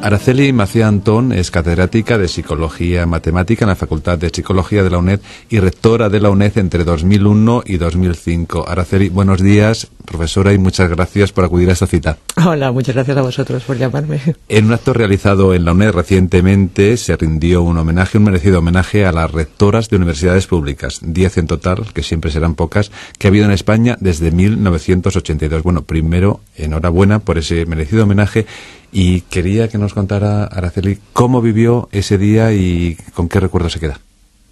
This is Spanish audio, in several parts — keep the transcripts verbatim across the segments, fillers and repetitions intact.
Araceli Macía Antón es catedrática de Psicología Matemática en la Facultad de Psicología de la UNED y rectora de la UNED entre dos mil uno y dos mil cinco. Araceli, buenos días, profesora, y muchas gracias por acudir a esta cita. Hola, muchas gracias a vosotros por llamarme. En un acto realizado en la UNED recientemente se rindió un homenaje, un merecido homenaje a las rectoras de universidades públicas, diez en total, que siempre serán pocas, que ha habido en España desde mil novecientos ochenta y dos. Bueno, primero, enhorabuena por ese merecido homenaje. Y quería que nos contara, Araceli, cómo vivió ese día y con qué recuerdo se queda.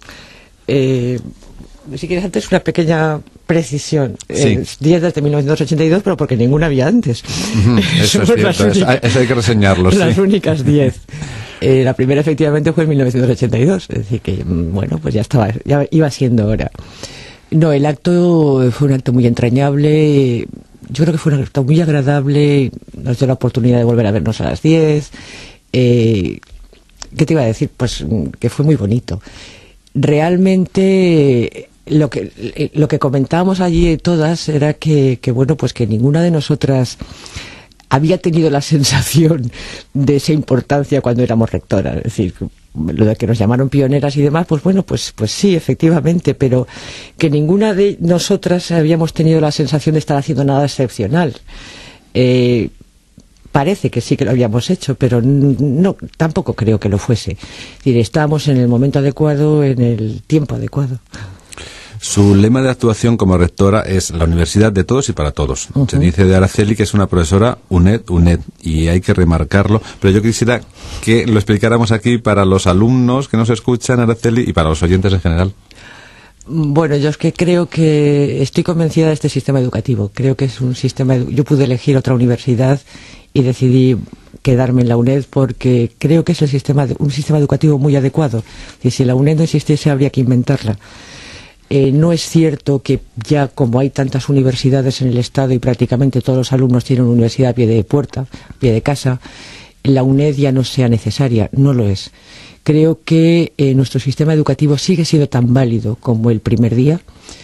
Eh, si quieres antes una pequeña precisión. Sí. Eh, diez desde mil novecientos ochenta y dos, pero porque ninguna había antes. Uh-huh. Eso es cierto, únicas, eso, eso hay que reseñarlo. Las sí. únicas diez. Eh, la primera efectivamente fue en mil novecientos ochenta y dos, es decir que, bueno, pues ya estaba, ya iba siendo hora. No, el acto fue un acto muy entrañable. Yo creo que fue un acto muy agradable, nos dio la oportunidad de volver a vernos a las diez. Eh, ¿Qué te iba a decir? Pues que fue muy bonito. Realmente lo que lo que comentábamos allí todas era que, que bueno, pues que ninguna de nosotras había tenido la sensación de esa importancia cuando éramos rectoras. Es decir, lo de que nos llamaron pioneras y demás, pues bueno, pues pues sí, efectivamente, pero que ninguna de nosotras habíamos tenido la sensación de estar haciendo nada excepcional. Eh, parece que sí que lo habíamos hecho, pero no, tampoco creo que lo fuese. Es decir, estábamos en el momento adecuado, en el tiempo adecuado. Su lema de actuación como rectora es la universidad de todos y para todos. Uh-huh. Se dice de Araceli que es una profesora UNED, UNED, y hay que remarcarlo, pero yo quisiera que lo explicáramos aquí para los alumnos que nos escuchan, Araceli, y para los oyentes en general. Bueno, yo es que creo que estoy convencida de este sistema educativo. Creo que es un sistema... Yo pude elegir otra universidad y decidí quedarme en la UNED porque creo que es el sistema, un sistema educativo muy adecuado. Y si la UNED no existiese, habría que inventarla. Eh, no es cierto que ya como hay tantas universidades en el Estado y prácticamente todos los alumnos tienen una universidad a pie de puerta, a pie de casa, la UNED ya no sea necesaria, no lo es. Creo que eh, nuestro sistema educativo sigue siendo tan válido como el primer día,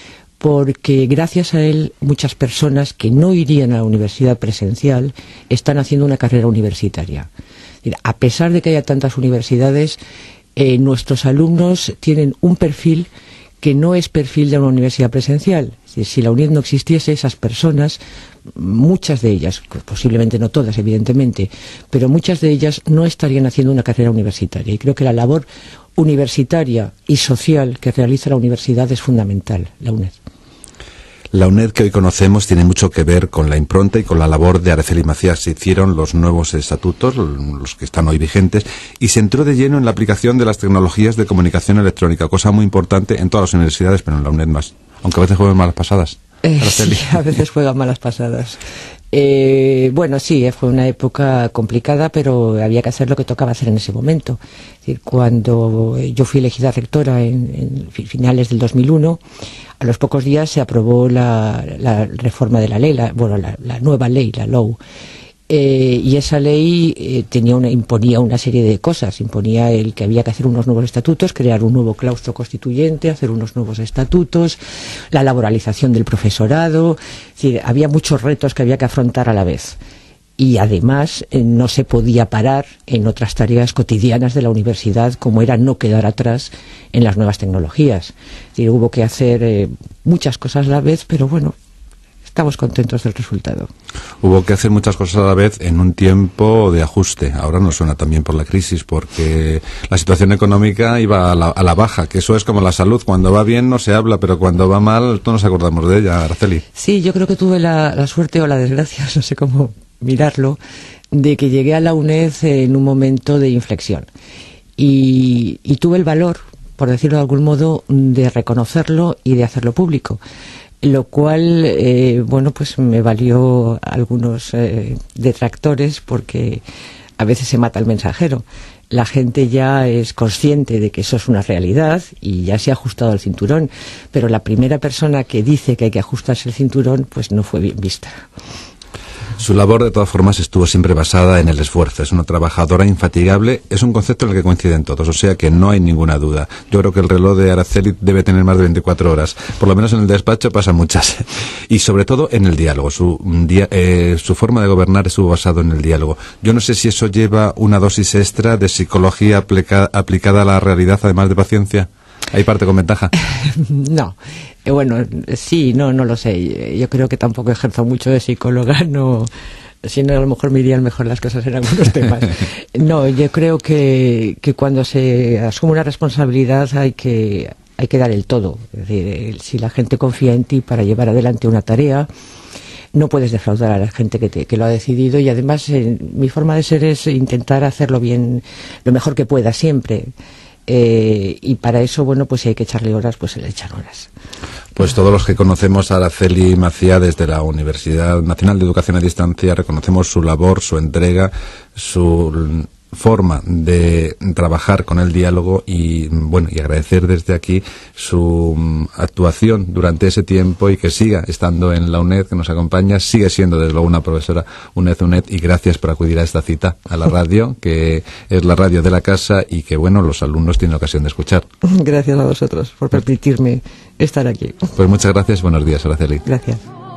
porque gracias a él muchas personas que no irían a la universidad presencial están haciendo una carrera universitaria. A pesar de que haya tantas universidades, eh, nuestros alumnos tienen un perfil que no es perfil de una universidad presencial. Si la UNED no existiese, esas personas, muchas de ellas, posiblemente no todas, evidentemente, pero muchas de ellas no estarían haciendo una carrera universitaria. Y creo que la labor universitaria y social que realiza la universidad es fundamental, la UNED. La UNED que hoy conocemos tiene mucho que ver con la impronta y con la labor de Araceli Macía. Se hicieron los nuevos estatutos, los que están hoy vigentes, y se entró de lleno en la aplicación de las tecnologías de comunicación electrónica, cosa muy importante en todas las universidades, pero en la UNED más, aunque a veces juegan malas pasadas. Eh, sí, a veces juegan malas pasadas. Eh, bueno, sí, fue una época complicada, pero había que hacer lo que tocaba hacer en ese momento. Es decir, cuando yo fui elegida rectora en, en finales del dos mil uno, a los pocos días se aprobó la, la reforma de la ley, la, bueno, la, la nueva ley, la L O U. Eh, y esa ley eh, tenía una, imponía una serie de cosas. Imponía el que había que hacer unos nuevos estatutos, crear un nuevo claustro constituyente, hacer unos nuevos estatutos, la laboralización del profesorado. Es decir, había muchos retos que había que afrontar a la vez. Y además eh, no se podía parar en otras tareas cotidianas de la universidad, como era no quedar atrás en las nuevas tecnologías. Es decir, hubo que hacer eh, muchas cosas a la vez, pero bueno, estamos contentos del resultado. Hubo que hacer muchas cosas a la vez en un tiempo de ajuste. Ahora nos suena también por la crisis, porque la situación económica iba a la, a la baja, que eso es como la salud. Cuando va bien no se habla, pero cuando va mal todos nos acordamos de ella, Araceli. Sí, yo creo que tuve la, la suerte o la desgracia, no sé cómo mirarlo, de que llegué a la UNED en un momento de inflexión. Y, y tuve el valor, por decirlo de algún modo, de reconocerlo y de hacerlo público. Lo cual, eh, bueno, pues me valió algunos eh, detractores, porque a veces se mata el mensajero. La gente ya es consciente de que eso es una realidad y ya se ha ajustado el cinturón, pero la primera persona que dice que hay que ajustarse el cinturón, pues no fue bien vista. Su labor, de todas formas, estuvo siempre basada en el esfuerzo. Es una trabajadora infatigable. Es un concepto en el que coinciden todos, o sea que no hay ninguna duda. Yo creo que el reloj de Araceli debe tener más de veinticuatro horas. Por lo menos en el despacho pasan muchas. Y sobre todo en el diálogo. Su, dia, eh, su forma de gobernar estuvo basado en el diálogo. Yo no sé si eso lleva una dosis extra de psicología aplica, aplicada a la realidad, además de paciencia. ¿Hay parte con ventaja? No. Eh, bueno, sí, no, no lo sé. Yo creo que tampoco ejerzo mucho de psicóloga, no, si no, a lo mejor me irían mejor las cosas en algunos temas. No, yo creo que, que cuando se asume una responsabilidad hay que, hay que dar el todo. Es decir, si la gente confía en ti para llevar adelante una tarea, no puedes defraudar a la gente que, te, que lo ha decidido, y además eh, mi forma de ser es intentar hacerlo bien, lo mejor que pueda siempre. Eh, y para eso, bueno, pues si hay que echarle horas, pues se le echan horas. Pues todos los que conocemos a Araceli Maciá desde la Universidad Nacional de Educación a Distancia reconocemos su labor, su entrega, su forma de trabajar con el diálogo y, bueno, y agradecer desde aquí su actuación durante ese tiempo y que siga estando en la UNED, que nos acompaña, sigue siendo desde luego una profesora UNED UNED, y gracias por acudir a esta cita a la radio, que es la radio de la casa y que, bueno, los alumnos tienen ocasión de escuchar. Gracias a vosotros por permitirme estar aquí. Pues muchas gracias, buenos días, Araceli. Gracias.